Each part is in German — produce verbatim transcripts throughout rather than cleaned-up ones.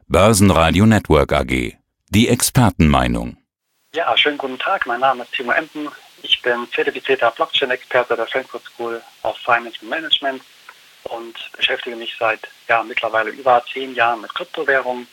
Börsenradio Network A G. Die Expertenmeinung. Ja, schönen guten Tag. Mein Name ist Timo Emden. Ich bin zertifizierter Blockchain-Experte der Frankfurt School of Finance and Management und beschäftige mich seit ja, mittlerweile über zehn Jahren mit Kryptowährungen.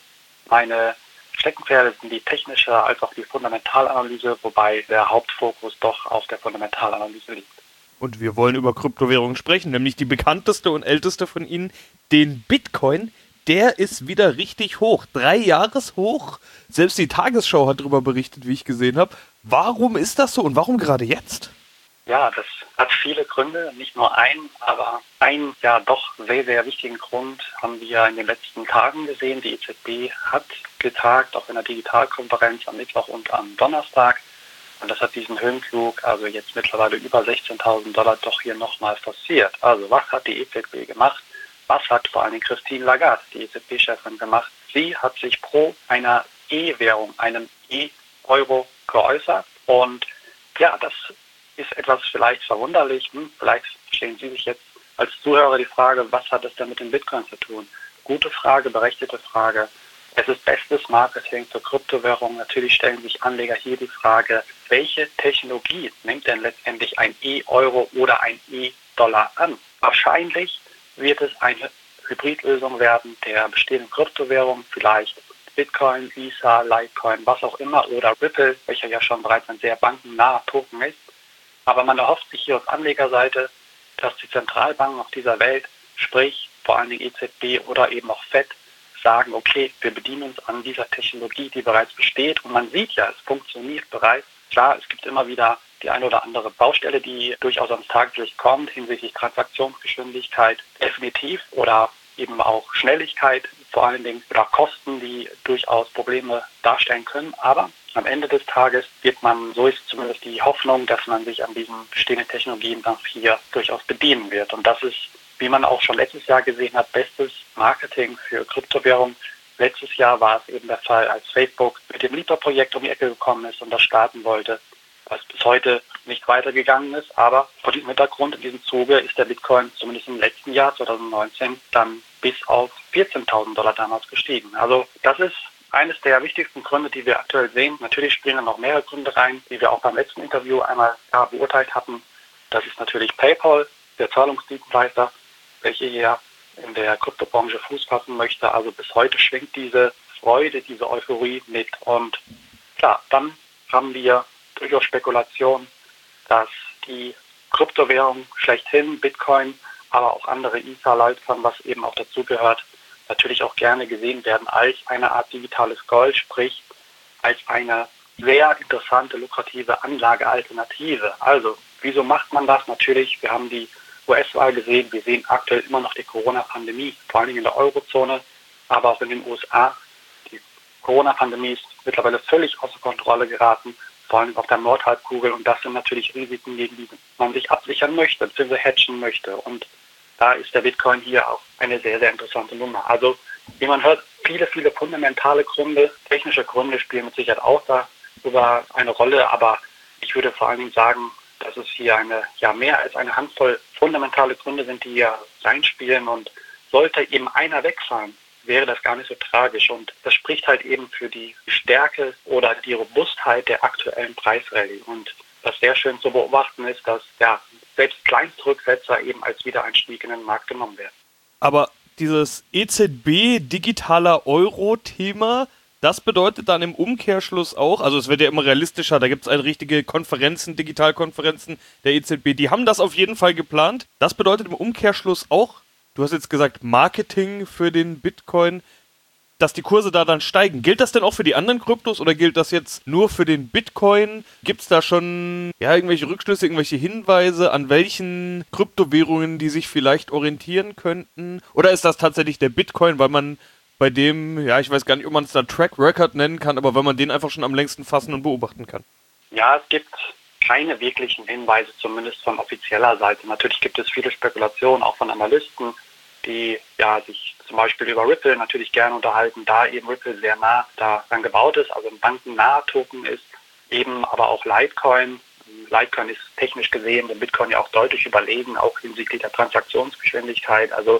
Meine Steckenpferde sind die technische als auch die Fundamentalanalyse, wobei der Hauptfokus doch auf der Fundamentalanalyse liegt. Und wir wollen über Kryptowährungen sprechen, nämlich die bekannteste und älteste von ihnen, den Bitcoin. Der ist wieder richtig hoch. Drei Jahreshoch. Selbst die Tagesschau hat darüber berichtet, wie ich gesehen habe. Warum ist das so und warum gerade jetzt? Ja, das hat viele Gründe, nicht nur einen, aber einen ja doch sehr, sehr wichtigen Grund haben wir in den letzten Tagen gesehen. Die E Z B hat getagt, auch in der Digitalkonferenz am Mittwoch und am Donnerstag. Und das hat diesen Höhenflug, also jetzt mittlerweile über sechzehntausend Dollar, doch hier nochmal forciert. Also was hat die E Z B gemacht? Was hat vor allem Christine Lagarde, die E Z B-Chefin, gemacht? Sie hat sich pro einer E-Währung, einem E-Euro geäußert. Und ja, das ist etwas vielleicht verwunderlich. Hm, vielleicht stellen Sie sich jetzt als Zuhörer die Frage, was hat es denn mit dem Bitcoin zu tun? Gute Frage, berechtigte Frage. Es ist bestes Marketing für Kryptowährungen. Natürlich stellen sich Anleger hier die Frage, welche Technologie nimmt denn letztendlich ein E-Euro oder ein E-Dollar an? Wahrscheinlich wird es eine Hybridlösung werden der bestehenden Kryptowährungen, vielleicht Bitcoin, Visa, Litecoin, was auch immer, oder Ripple, welcher ja schon bereits ein sehr bankennaher Token ist. Aber man erhofft sich hier auf Anlegerseite, dass die Zentralbanken auf dieser Welt, sprich vor allem die E Z B oder eben auch Fed, sagen, okay, wir bedienen uns an dieser Technologie, die bereits besteht. Und man sieht ja, es funktioniert bereits. Klar, es gibt immer wieder die eine oder andere Baustelle, die durchaus ans Tageslicht kommt, hinsichtlich Transaktionsgeschwindigkeit definitiv oder eben auch Schnelligkeit, vor allen Dingen oder Kosten, die durchaus Probleme darstellen können. Aber am Ende des Tages wird man, so ist zumindest die Hoffnung, dass man sich an diesen bestehenden Technologien dann hier durchaus bedienen wird. Und das ist, wie man auch schon letztes Jahr gesehen hat, bestes Marketing für Kryptowährungen. Letztes Jahr war es eben der Fall, als Facebook mit dem Libra-Projekt um die Ecke gekommen ist und das starten wollte, was bis heute nicht weitergegangen ist. Aber vor diesem Hintergrund, in diesem Zuge, ist der Bitcoin zumindest im letzten Jahr, zwanzig neunzehn, dann bis auf vierzehntausend Dollar damals gestiegen. Also das ist eines der wichtigsten Gründe, die wir aktuell sehen. Natürlich spielen da noch mehrere Gründe rein, die wir auch beim letzten Interview einmal ja, beurteilt hatten. Das ist natürlich PayPal, der Zahlungsdienstleister, welche hier in der Kryptobranche Fuß fassen möchte. Also bis heute schwingt diese Freude, diese Euphorie mit. Und klar, dann haben wir durchaus Spekulation, dass die Kryptowährung schlechthin, Bitcoin, aber auch andere Ether, Litecoin, was eben auch dazugehört, natürlich auch gerne gesehen werden als eine Art digitales Gold, sprich als eine sehr interessante, lukrative Anlagealternative. Also, wieso macht man das? Natürlich, wir haben die U S-Wahl gesehen, wir sehen aktuell immer noch die Corona-Pandemie, vor allem in der Eurozone, aber auch in den U S A. Die Corona-Pandemie ist mittlerweile völlig außer Kontrolle geraten, vor allem auf der Nordhalbkugel, und das sind natürlich Risiken, gegen die man sich absichern möchte, beziehungsweise hedgen möchte. Und da ist der Bitcoin hier auch eine sehr, sehr interessante Nummer. Also, wie man hört, viele, viele fundamentale Gründe, technische Gründe spielen mit Sicherheit auch darüber eine Rolle, aber ich würde vor allen Dingen sagen, dass es hier eine, ja, mehr als eine Handvoll fundamentale Gründe sind, die hier reinspielen, und sollte eben einer wegfallen, wäre das gar nicht so tragisch, und das spricht halt eben für die Stärke oder die Robustheit der aktuellen Preisrallye. Und was sehr schön zu beobachten ist, dass ja selbst Kleinstrücksetzer eben als Wiedereinstieg in den Markt genommen werden. Aber dieses E Z B-digitaler Euro-Thema, das bedeutet dann im Umkehrschluss auch, also es wird ja immer realistischer, da gibt es eine richtige Konferenzen, Digitalkonferenzen der E Z B, die haben das auf jeden Fall geplant. Das bedeutet im Umkehrschluss auch, du hast jetzt gesagt Marketing für den Bitcoin, dass die Kurse da dann steigen. Gilt das denn auch für die anderen Kryptos oder gilt das jetzt nur für den Bitcoin? Gibt es da schon ja, irgendwelche Rückschlüsse, irgendwelche Hinweise, an welchen Kryptowährungen die sich vielleicht orientieren könnten? Oder ist das tatsächlich der Bitcoin, weil man bei dem, ja, ich weiß gar nicht, ob man es da Track Record nennen kann, aber weil man den einfach schon am längsten fassen und beobachten kann? Ja, es gibt keine wirklichen Hinweise, zumindest von offizieller Seite. Natürlich gibt es viele Spekulationen, auch von Analysten, die ja sich zum Beispiel über Ripple natürlich gerne unterhalten, da eben Ripple sehr nah daran gebaut ist, also ein bankennaher Token ist, eben aber auch Litecoin. Litecoin ist technisch gesehen dem Bitcoin ja auch deutlich überlegen, auch hinsichtlich der Transaktionsgeschwindigkeit. Also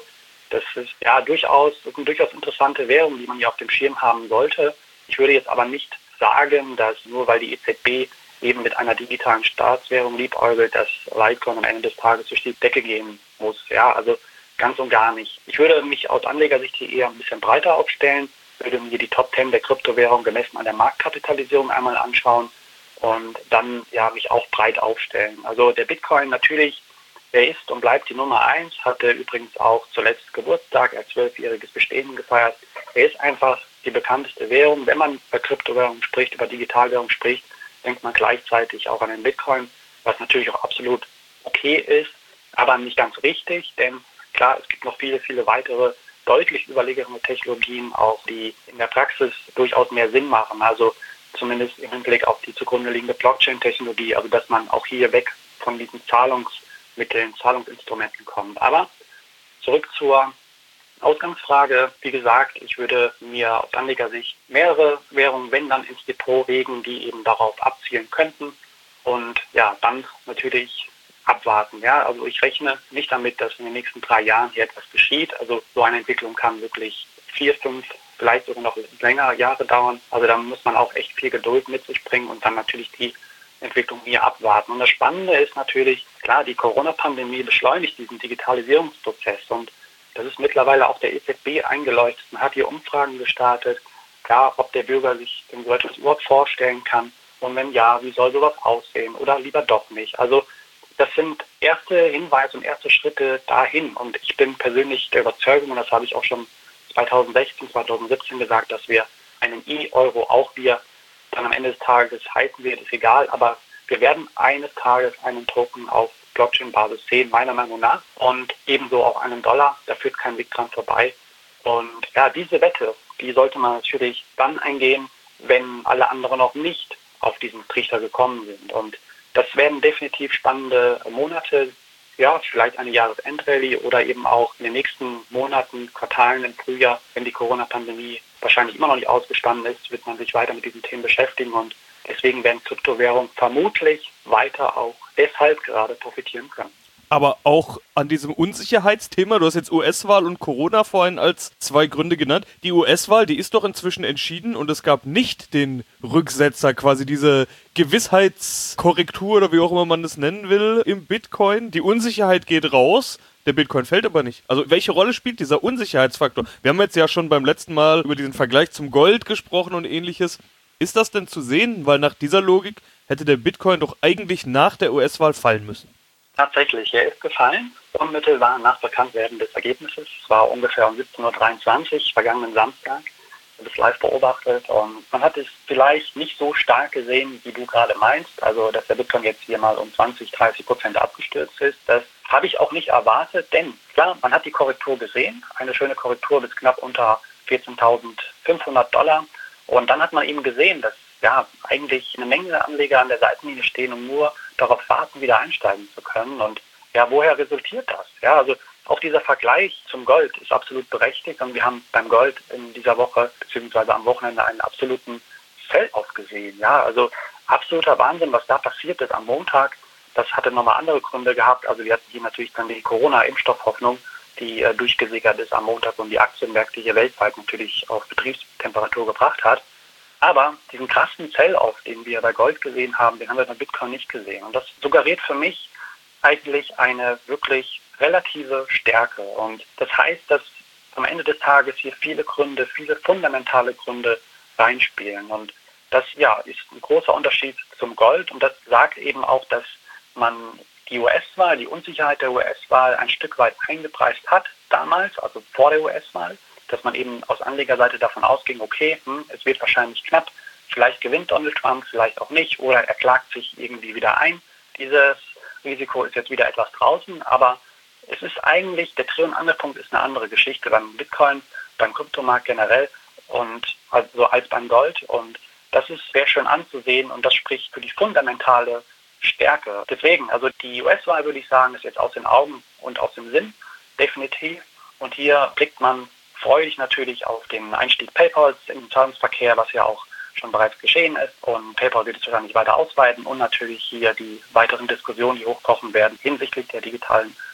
Das ist ja durchaus, das sind durchaus interessante Währungen, die man hier auf dem Schirm haben sollte. Ich würde jetzt aber nicht sagen, dass nur weil die E Z B eben mit einer digitalen Staatswährung liebäugelt, dass Litecoin am Ende des Tages durch die Decke gehen muss. Ja, also ganz und gar nicht. Ich würde mich aus Anlegersicht hier eher ein bisschen breiter aufstellen, würde mir die Top zehn der Kryptowährung gemessen an der Marktkapitalisierung einmal anschauen und dann ja mich auch breit aufstellen. Also der Bitcoin natürlich, der ist und bleibt die Nummer eins, hatte übrigens auch zuletzt Geburtstag, er hat zwölfjähriges Bestehen gefeiert. Er ist einfach die bekannteste Währung. Wenn man über Kryptowährungen spricht, über Digitalwährung spricht, denkt man gleichzeitig auch an den Bitcoin, was natürlich auch absolut okay ist, aber nicht ganz richtig, denn klar, es gibt noch viele, viele weitere deutlich überlegenere Technologien, auch die in der Praxis durchaus mehr Sinn machen, also zumindest im Hinblick auf die zugrunde liegende Blockchain-Technologie, also dass man auch hier weg von diesen Zahlungsmitteln, Zahlungsinstrumenten kommt. Aber zurück zur Ausgangsfrage, wie gesagt, ich würde mir aus Anlegersicht mehrere Währungen, wenn dann ins Depot legen, die eben darauf abzielen könnten und ja, dann natürlich abwarten. Ja, also ich rechne nicht damit, dass in den nächsten drei Jahren hier etwas geschieht. Also so eine Entwicklung kann wirklich vier, fünf, vielleicht sogar noch länger Jahre dauern. Also da muss man auch echt viel Geduld mit sich bringen und dann natürlich die Entwicklung hier abwarten. Und das Spannende ist natürlich, klar, die Corona-Pandemie beschleunigt diesen Digitalisierungsprozess und das ist mittlerweile auch der E Z B eingeleuchtet. Man hat hier Umfragen gestartet, ja, ob der Bürger sich denn so etwas überhaupt vorstellen kann und wenn ja, wie soll sowas aussehen oder lieber doch nicht. Also das sind erste Hinweise und erste Schritte dahin und ich bin persönlich der Überzeugung, und das habe ich auch schon zweitausendsechzehn, zweitausendsiebzehn gesagt, dass wir einen E-Euro, auch wir dann am Ende des Tages heißen wird, ist egal, aber wir werden eines Tages einen Token auf Blockchain-Basis sehen, meiner Meinung nach, und ebenso auch einen Dollar, da führt kein Weg dran vorbei. Und ja, diese Wette, die sollte man natürlich dann eingehen, wenn alle anderen noch nicht auf diesen Trichter gekommen sind. Und das werden definitiv spannende Monate, ja, vielleicht eine Jahresendrallye oder eben auch in den nächsten Monaten, Quartalen im Frühjahr, wenn die Corona-Pandemie wahrscheinlich immer noch nicht ausgestanden ist, wird man sich weiter mit diesen Themen beschäftigen und deswegen werden Kryptowährungen vermutlich weiter auch deshalb gerade profitieren können. Aber auch an diesem Unsicherheitsthema, du hast jetzt U S-Wahl und Corona vorhin als zwei Gründe genannt. Die U S-Wahl, die ist doch inzwischen entschieden und es gab nicht den Rücksetzer, quasi diese Gewissheitskorrektur oder wie auch immer man das nennen will im Bitcoin. Die Unsicherheit geht raus, der Bitcoin fällt aber nicht. Also welche Rolle spielt dieser Unsicherheitsfaktor? Wir haben jetzt ja schon beim letzten Mal über diesen Vergleich zum Gold gesprochen und ähnliches. Ist das denn zu sehen? Weil nach dieser Logik hätte der Bitcoin doch eigentlich nach der U S-Wahl fallen müssen. Tatsächlich, er ist gefallen, unmittelbar nach Bekanntwerden des Ergebnisses. Es war ungefähr um siebzehn Uhr dreiundzwanzig, vergangenen Samstag. Ich habe es live beobachtet und man hat es vielleicht nicht so stark gesehen, wie du gerade meinst. Also, dass der Bitcoin jetzt hier mal um zwanzig, dreißig Prozent abgestürzt ist, das habe ich auch nicht erwartet, denn klar, man hat die Korrektur gesehen, eine schöne Korrektur bis knapp unter vierzehntausendfünfhundert Dollar. Und dann hat man eben gesehen, dass ja eigentlich eine Menge Anleger an der Seitenlinie stehen und nur darauf warten, wieder einsteigen zu können. Und ja, woher resultiert das? Ja, also auch dieser Vergleich zum Gold ist absolut berechtigt und wir haben beim Gold in dieser Woche beziehungsweise am Wochenende einen absoluten Sell-off gesehen. Ja, also absoluter Wahnsinn, was da passiert ist am Montag. Das hatte nochmal andere Gründe gehabt. Also wir hatten hier natürlich dann die Corona-Impfstoffhoffnung, die äh, durchgesickert ist am Montag und die Aktienmärkte hier weltweit natürlich auf Betriebstemperatur gebracht hat. Aber diesen krassen Sell-off, den wir bei Gold gesehen haben, den haben wir bei Bitcoin nicht gesehen. Und das suggeriert für mich eigentlich eine wirklich relative Stärke. Und das heißt, dass am Ende des Tages hier viele Gründe, viele fundamentale Gründe reinspielen. Und das ja ist ein großer Unterschied zum Gold. Und das sagt eben auch, dass man die U S-Wahl, die Unsicherheit der U S-Wahl ein Stück weit eingepreist hat damals, also vor der U S-Wahl, dass man eben aus Anlegerseite davon ausging, okay, hm, es wird wahrscheinlich knapp, vielleicht gewinnt Donald Trump, vielleicht auch nicht, oder er klagt sich irgendwie wieder ein. Dieses Risiko ist jetzt wieder etwas draußen, aber es ist eigentlich, der Dreh- und Angelpunkt ist eine andere Geschichte beim Bitcoin, beim Kryptomarkt generell und also als beim Gold. Und das ist sehr schön anzusehen und das spricht für die fundamentale Stärke. Deswegen, also die U S-Wahl, würde ich sagen, ist jetzt aus den Augen und aus dem Sinn, definitiv. Und hier blickt man freudig natürlich auf den Einstieg PayPals im Zahlungsverkehr, was ja auch schon bereits geschehen ist. Und PayPal wird es wahrscheinlich weiter ausweiten und natürlich hier die weiteren Diskussionen, die hochkochen werden hinsichtlich der digitalen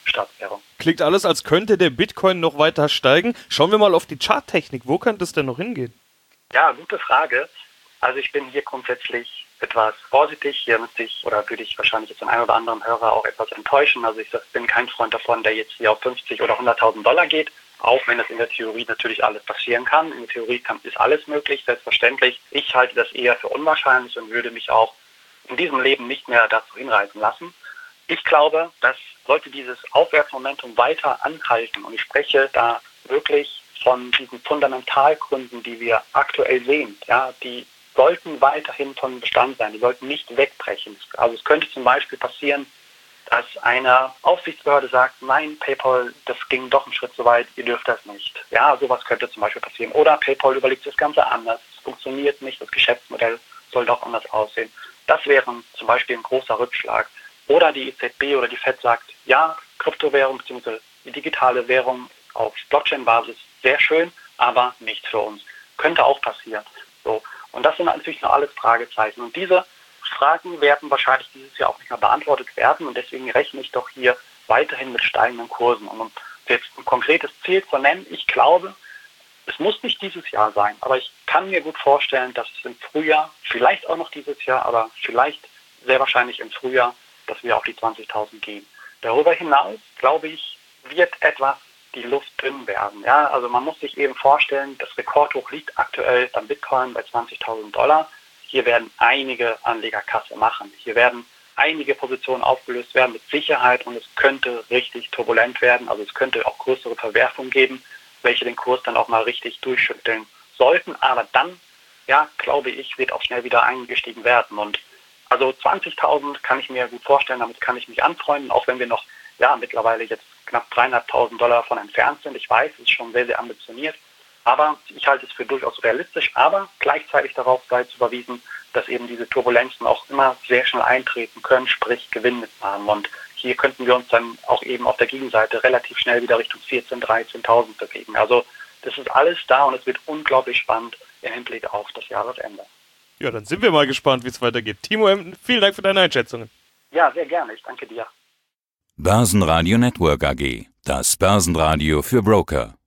Staatswährung. Klingt alles, als könnte der Bitcoin noch weiter steigen. Schauen wir mal auf die Charttechnik. Wo könnte es denn noch hingehen? Ja, gute Frage. Also ich bin hier grundsätzlich etwas vorsichtig. Hier müsste ich, oder würde ich wahrscheinlich jetzt den einen oder anderen Hörer auch etwas enttäuschen. Also ich bin kein Freund davon, der jetzt hier auf fünfzig oder hunderttausend Dollar geht. Auch wenn es in der Theorie natürlich alles passieren kann. In der Theorie kann, ist alles möglich, selbstverständlich. Ich halte das eher für unwahrscheinlich und würde mich auch in diesem Leben nicht mehr dazu hinreißen lassen. Ich glaube, dass sollte dieses Aufwärtsmomentum weiter anhalten, und ich spreche da wirklich von diesen Fundamentalgründen, die wir aktuell sehen, ja, die sollten weiterhin von Bestand sein, die sollten nicht wegbrechen. Also es könnte zum Beispiel passieren, dass eine Aufsichtsbehörde sagt, nein, PayPal, das ging doch einen Schritt zu weit, ihr dürft das nicht. Ja, sowas könnte zum Beispiel passieren. Oder PayPal überlegt das Ganze anders, es funktioniert nicht, das Geschäftsmodell soll doch anders aussehen. Das wäre zum Beispiel ein großer Rückschlag. Oder die E Z B oder die Fed sagt, ja, Kryptowährung bzw. die digitale Währung auf Blockchain-Basis sehr schön, aber nicht für uns. Könnte auch passieren. So. Und das sind natürlich noch alles Fragezeichen. Und diese Fragen werden wahrscheinlich dieses Jahr auch nicht mehr beantwortet werden. Und deswegen rechne ich doch hier weiterhin mit steigenden Kursen. Und um jetzt ein konkretes Ziel zu nennen, ich glaube, es muss nicht dieses Jahr sein, aber ich kann mir gut vorstellen, dass es im Frühjahr, vielleicht auch noch dieses Jahr, aber vielleicht sehr wahrscheinlich im Frühjahr, dass wir auf die zwanzigtausend gehen. Darüber hinaus, glaube ich, wird etwas die Luft dünn werden. Ja, also man muss sich eben vorstellen, das Rekordhoch liegt aktuell beim Bitcoin bei zwanzigtausend Dollar. Hier werden einige Anleger Kasse machen. Hier werden einige Positionen aufgelöst werden mit Sicherheit und es könnte richtig turbulent werden. Also es könnte auch größere Verwerfungen geben, welche den Kurs dann auch mal richtig durchschütteln sollten. Aber dann, ja, glaube ich, wird auch schnell wieder eingestiegen werden. Und also zwanzigtausend kann ich mir gut vorstellen, damit kann ich mich anfreunden, auch wenn wir noch, ja, mittlerweile jetzt knapp dreieinhalbtausend Dollar von entfernt sind. Ich weiß, es ist schon sehr, sehr ambitioniert. Aber ich halte es für durchaus realistisch, aber gleichzeitig darauf sei zu überwiesen, dass eben diese Turbulenzen auch immer sehr schnell eintreten können, sprich Gewinn mitmachen. Und hier könnten wir uns dann auch eben auf der Gegenseite relativ schnell wieder Richtung vierzehntausend, dreizehntausend bewegen. Also das ist alles da und es wird unglaublich spannend im Hinblick auf das Jahresende. Ja, dann sind wir mal gespannt, wie es weitergeht. Timo Emden, vielen Dank für deine Einschätzungen. Ja, sehr gerne. Ich danke dir. Börsenradio Network A G. Das Börsenradio für Broker.